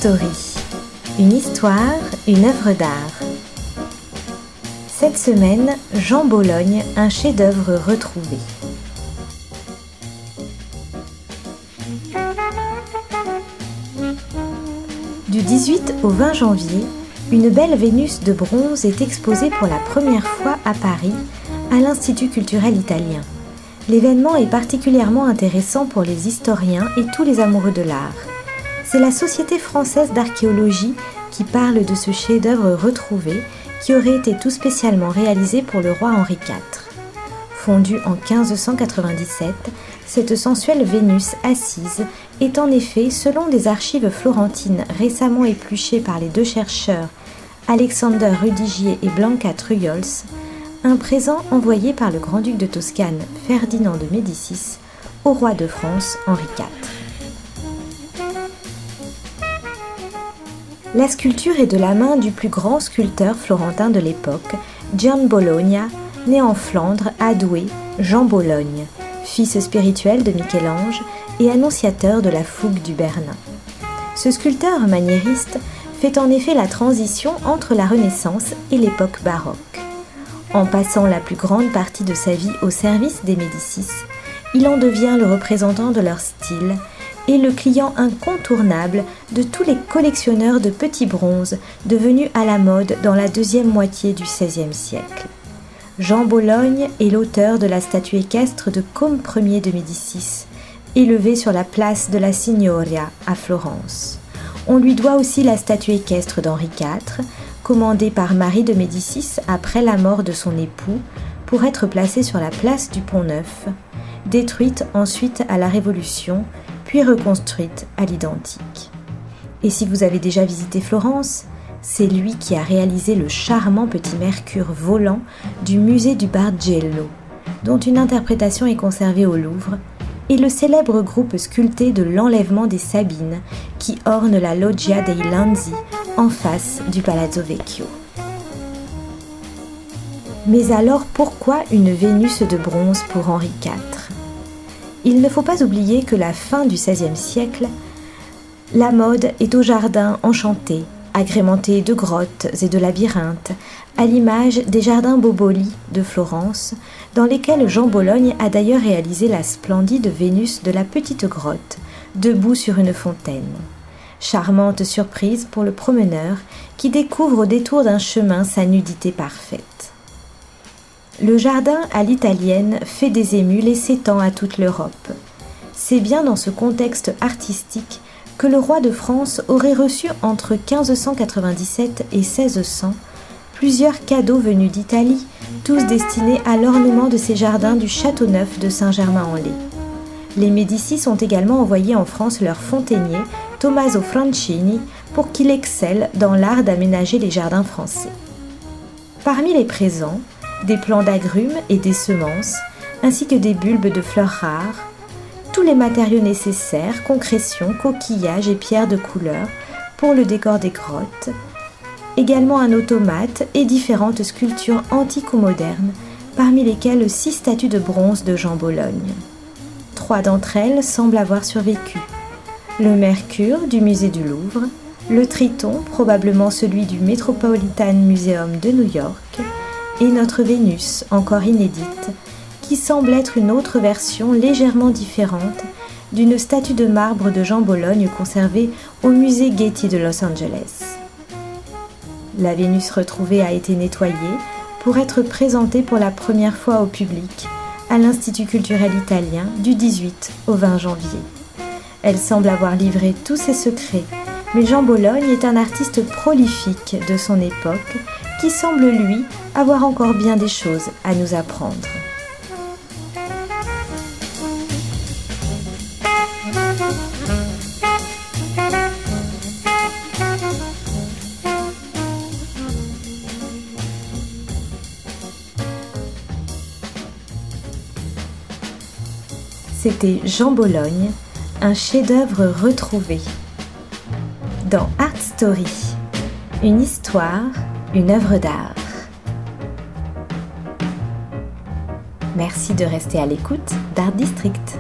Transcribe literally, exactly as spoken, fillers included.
Story. Une histoire, une œuvre d'art. Cette semaine, Jean Bologne, un chef-d'œuvre retrouvé. Du dix-huit au vingt janvier, une belle Vénus de bronze est exposée pour la première fois à Paris, à l'Institut culturel italien. L'événement est particulièrement intéressant pour les historiens et tous les amoureux de l'art. C'est la Société française d'archéologie qui parle de ce chef-d'œuvre retrouvé qui aurait été tout spécialement réalisé pour le roi Henri quatre. Fondue en quinze cent quatre-vingt-dix-sept, cette sensuelle Vénus assise est en effet, selon des archives florentines récemment épluchées par les deux chercheurs Alexander Rudigier et Blanca Trullols, un présent envoyé par le grand-duc de Toscane Ferdinand de Médicis au roi de France Henri quatre. La sculpture est de la main du plus grand sculpteur florentin de l'époque, Gian Bologna, né en Flandre à Douai, Jean Bologne, fils spirituel de Michel-Ange et annonciateur de la fougue du Bernin. Ce sculpteur maniériste fait en effet la transition entre la Renaissance et l'époque baroque. En passant la plus grande partie de sa vie au service des Médicis, il en devient le représentant de leur style et le client incontournable de tous les collectionneurs de petits bronzes devenus à la mode dans la deuxième moitié du seizième siècle. Jean Bologne est l'auteur de la statue équestre de Côme Ier de Médicis, élevée sur la place de la Signoria à Florence. On lui doit aussi la statue équestre d'Henri quatre, commandée par Marie de Médicis après la mort de son époux, pour être placée sur la place du Pont-Neuf, détruite ensuite à la Révolution, puis reconstruite à l'identique. Et si vous avez déjà visité Florence, c'est lui qui a réalisé le charmant petit Mercure volant du musée du Bargello, dont une interprétation est conservée au Louvre, et le célèbre groupe sculpté de l'enlèvement des Sabines qui orne la Loggia dei Lanzi en face du Palazzo Vecchio. Mais alors pourquoi une Vénus de bronze pour Henri quatre ? Il ne faut pas oublier que la fin du seizième siècle, la mode est au jardin enchanté, agrémenté de grottes et de labyrinthes, à l'image des jardins Boboli de Florence, dans lesquels Jean Bologne a d'ailleurs réalisé la splendide Vénus de la Petite Grotte, debout sur une fontaine. Charmante surprise pour le promeneur qui découvre au détour d'un chemin sa nudité parfaite. Le jardin à l'italienne fait des émules et s'étend à toute l'Europe. C'est bien dans ce contexte artistique que le roi de France aurait reçu entre quinze cent quatre-vingt-dix-sept et seize cents plusieurs cadeaux venus d'Italie, tous destinés à l'ornement de ses jardins du Château-Neuf de Saint-Germain-en-Laye. Les Médicis ont également envoyé en France leur fontainier, Tommaso Francini, pour qu'il excelle dans l'art d'aménager les jardins français. Parmi les présents, des plants d'agrumes et des semences, ainsi que des bulbes de fleurs rares, tous les matériaux nécessaires, concrétions, coquillages et pierres de couleur pour le décor des grottes, également un automate et différentes sculptures antiques ou modernes, parmi lesquelles six statues de bronze de Jean Bologne. Trois d'entre elles semblent avoir survécu. Le Mercure du musée du Louvre, le Triton, probablement celui du Metropolitan Museum de New York, et notre Vénus, encore inédite, qui semble être une autre version légèrement différente d'une statue de marbre de Jean Bologne conservée au musée Getty de Los Angeles. La Vénus retrouvée a été nettoyée pour être présentée pour la première fois au public à l'Institut culturel italien du dix-huit au vingt janvier. Elle semble avoir livré tous ses secrets, mais Jean Bologne est un artiste prolifique de son époque qui semble, lui, avoir encore bien des choses à nous apprendre. C'était Jean Bologne, un chef-d'œuvre retrouvé. Dans Art Story, une histoire, une œuvre d'art. Merci de rester à l'écoute d'Art District.